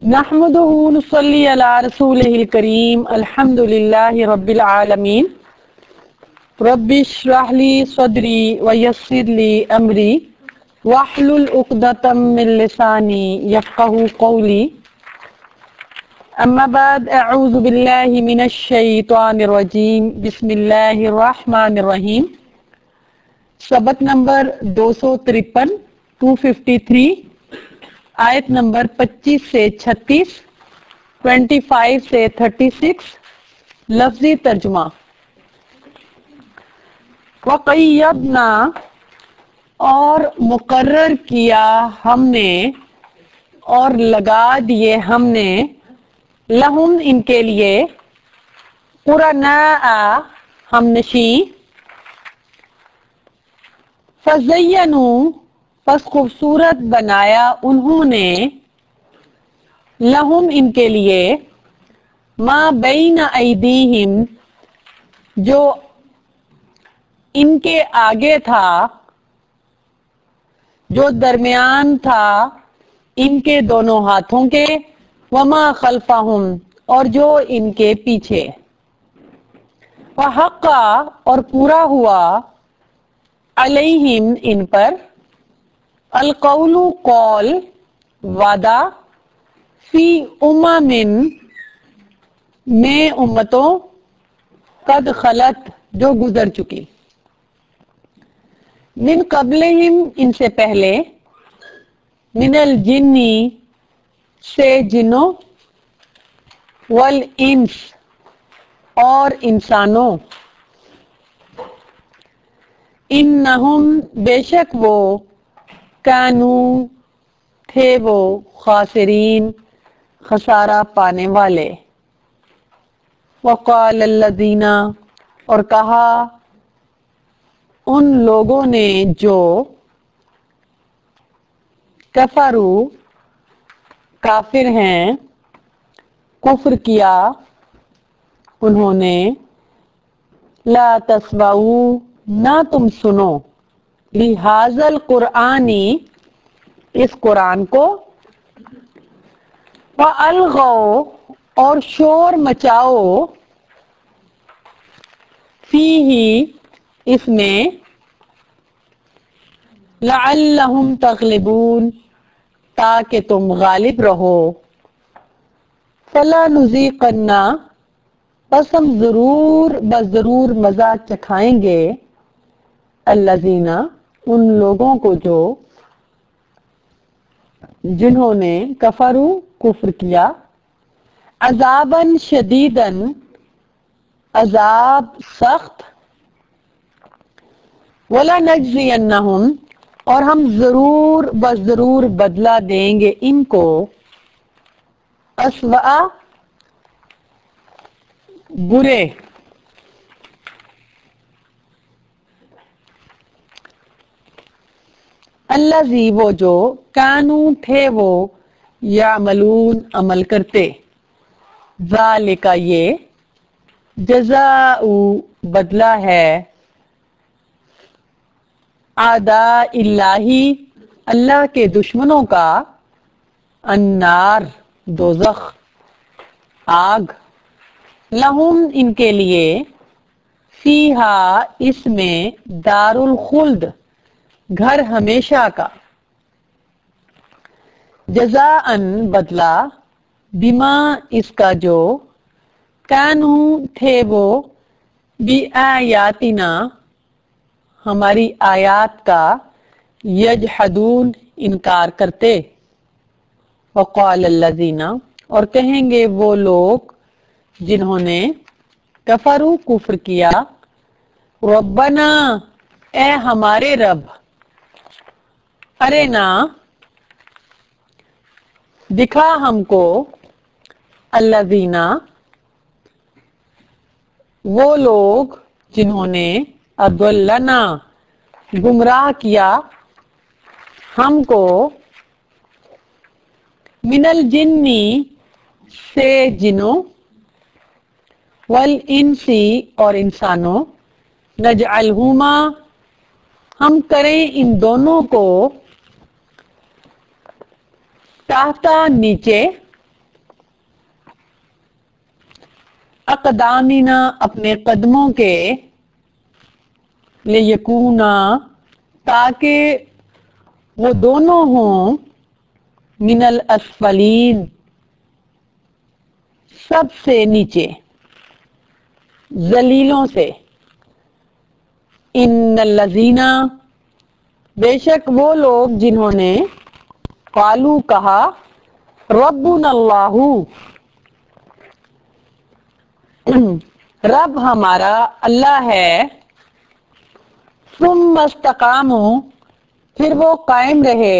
نحمده ونصلي على رسوله الكريم الحمد لله رب العالمين رب اشرح لي صدري ويسر لي أمري واحلل عقدة من لساني يفقهوا قولي أما بعد أعوذ بالله من الشيطان الرجيم بسم الله الرحمن الرحيم سبق نمبر 253 253 آیت نمبر 25 سے 36 25 سے 36 لفظی ترجمہ وقیدنا اور مقرر کیا ہم نے اور لگا دیے ہم نے لہم ان کے لیے قرناء ہم نشیں فزینوا پس خوبصورت بنایا انہوں نے لہم ان کے لیے ما بین ایدیہم جو ان کے آگے تھا جو درمیان تھا ان کے دونوں ہاتھوں کے وما خلفہم اور جو ان کے پیچھے وحق اور پورا ہوا علیہم ان پر القول قول وعدہ فی امم میں امتوں قد خلت جو گزر چکی من قبلہم ان سے پہلے من الجنی سے جنوں والانس اور انسانوں انہم بے شک وہ کانو تھے وہ خاسرین خسارہ پانے والے وقال الذین اور کہا ان لوگوں نے جو کفرو کافر ہیں کفر کیا انہوں نے لا تسمعوا نہ تم سنو لہذا القرآنی اس قرآن کو وَأَلْغَوْا اور شور مچاؤ فیہ اس میں لعلہم تغلبون تاکہ تم غالب رہو فلا نذیقن پس ہم ضرور مزہ چکھائیں گے الذین ان لوگوں کو جو جنہوں نے کفرو کفر کیا عذاباً شدیداً عذاب سخت وَلَنَجْزِيَنَّهُمْ اور ہم ضرور بدلہ دیں گے ان کو اسوأ برے الذی وہ جو کانو تھے وہ یعملون عمل کرتے ذالک یہ جزاء بدلہ ہے اعداء اللہ اللہ کے دشمنوں کا النار دوزخ آگ لہم ان کے لیے فیہا اس میں دار الخلد گھر ہمیشہ کا جزاءً بدلہ بما اس کا جو کانو تھے وہ بآیاتنا ہماری آیات کا یجحدون انکار کرتے وقال الذین اور کہیں گے وہ لوگ جنہوں نے کفرو کفر کیا ربنا اے ہمارے رب ارنا دکھا ہم کو الذین وہ لوگ جنہوں نے اضلنا گمراہ کیا ہم کو من الجنی سے جنوں والانسی اور انسانوں نجعلہما ہم کریں ان دونوں کو تحت نیچے اقدامنا اپنے قدموں کے، لیکونا تاکہ وہ دونوں ہوں، من الاسفلین سب سے نیچے، ذلیلوں سے۔ ان الذین بے شک وہ لوگ جنہوں نے قالو کہا ربنا اللہ رب ہمارا اللہ ہے، ثم استقاموا پھر وہ قائم رہے،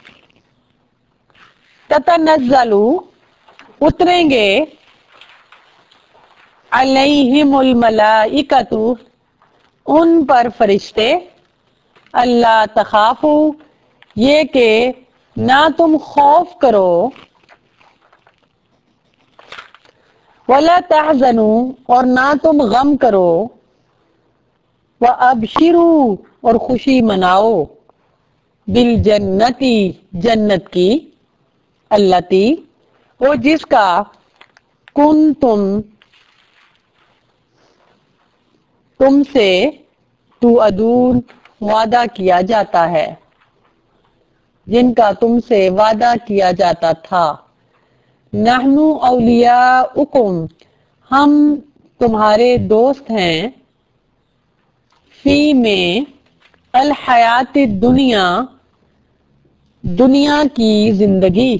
تتنزل اتریں گے، علیہم الملائکۃ ان پر فرشتے، اللہ تخافوا یہ کہ نہ تم خوف کرو، ولا تحزنوا اور نہ تم غم کرو، وابشروا اور خوشی مناؤ، بالجنتی جنت کی، التی وہ جس کا تم سے توعدون وعدہ کیا جاتا ہے، جن کا تم سے وعدہ کیا جاتا تھا۔ نحن اولیاؤکم ہم تمہارے دوست ہیں، فی میں الحیات الدنیا دنیا کی زندگی،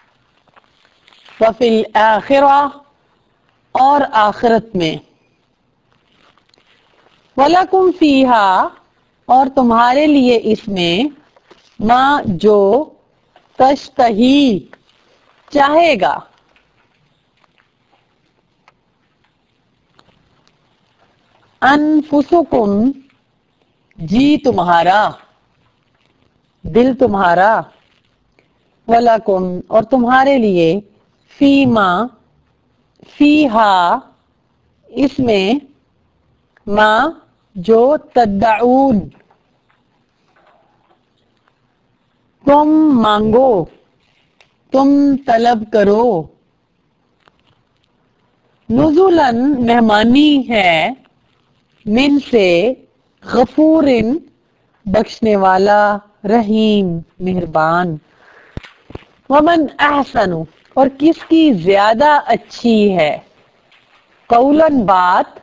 وفی الآخرہ اور آخرت میں، وَلَکُمْ فِیہا اور تمہارے لیے اس میں، ما جو تشتہی چاہے گا، انفسکم جی تمہارا، دل تمہارا، وَلَکُمْ اور تمہارے لیے، فیما فیہا اس میں، ما جو تدعون تم مانگو، تم طلب کرو، نزلاً مہمانی ہے، من سے، غفور بخشنے والا، رحیم مہربان، ومن احسن اور کس کی زیادہ اچھی ہے، قولاً بات،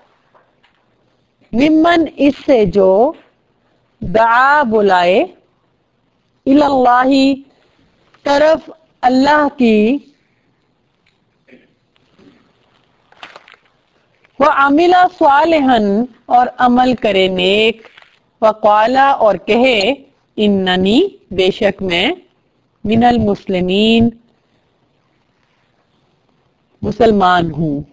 ممن اس سے جو، دعا بلائے، اللہ طرف اللہ کی، وعمل صالحا اور عمل کرے نیک، وقال اور کہے، اننی بے شک میں، من المسلمین مسلمان ہوں،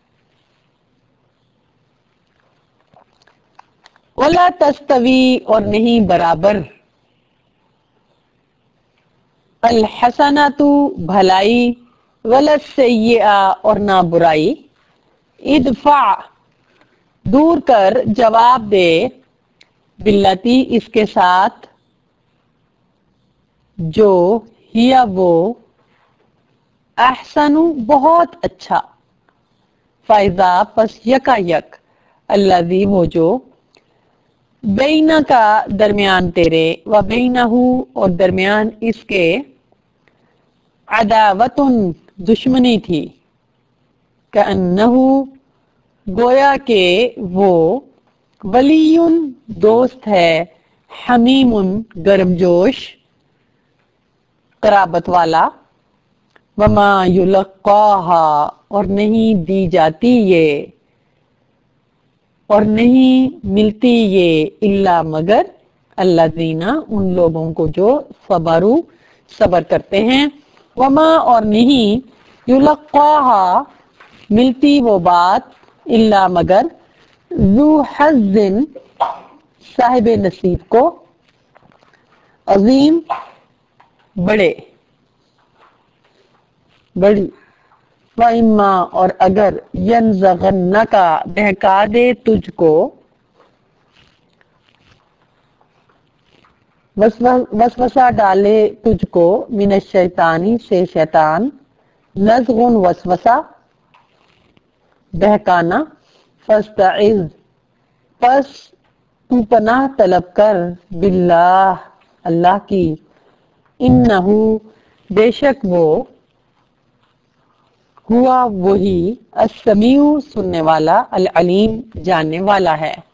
ولا تستوی اور نہیں برابر، الحسنۃ بھلائی، ولا السیئہ اور نہ برائی، ادفع دور کر، جواب دے، باللتی اس کے ساتھ، جو ہیا وہ، احسن بہت اچھا، فائزہ پس یکا یک، الذی وہ جو، بینہ کا درمیان تیرے، و بینہ اور درمیان اس کے، عداوتن دشمنی تھی، کأنہ گویا کہ وہ، ولی دوست ہے، حمیم گرم جوش، قرابت والا، وما یلقاہا اور نہیں دی جاتی یہ، اور نہیں ملتی یہ، الا مگر، الذین ان لوگوں کو جو، صبروا صبر کرتے ہیں، وما اور نہیں، یلقاہا ملتی وہ بات، الا مگر، ذو حظ صاحب نصیب کو، عظیم بڑی، وَإِمَّا اور اگر، يَنزَغَنَّكَ بہکا دے تجھ کو، وسوسہ ڈالے تجھ کو، من الشیطانی سے شیطان، نزغ وسوسہ، بہکانا، فاستعذ پس تو پناہ طلب کر، باللہ اللہ کی، انہو بے شک وہ، ہوا وہی، السمیع سننے والا، العلیم جاننے والا ہے۔